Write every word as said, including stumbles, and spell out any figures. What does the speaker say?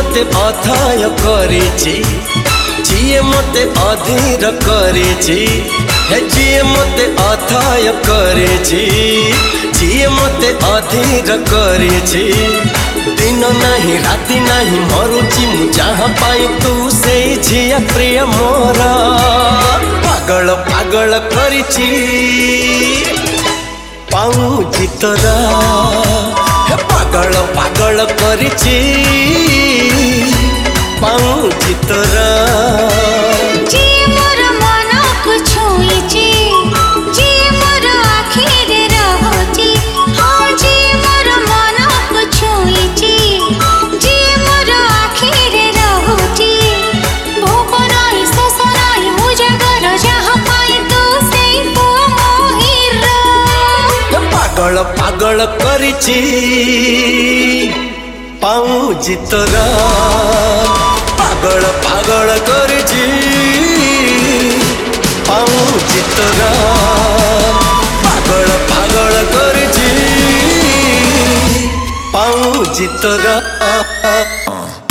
मते अथाय करिछि जिए मते अधीर करिछि हे जिए मते अथाय करिछि जिए मते अधीर करिछि दिन नहीं राति नहीं मरुछि मु जहाँ पाई तू से झिया प्रिय मोरा पागल पागल करिछि पाऊछि तोरा पागल पागल करिछि पाऊछि तोरा जी मोर मन को छुईछि जी मोर आखिर रहछि हाँ जी मोर मन को छुईछि जी मोर आखिर रहछि भोक नाही शोष नाही उजागर जहाँ पाई तू से पुआ मोहिर पागल पागल करिछि पाऊछि तोरा पागल पागल करिछि पाऊछि तोरा पागल पागल करिछि पाऊछि तोरा।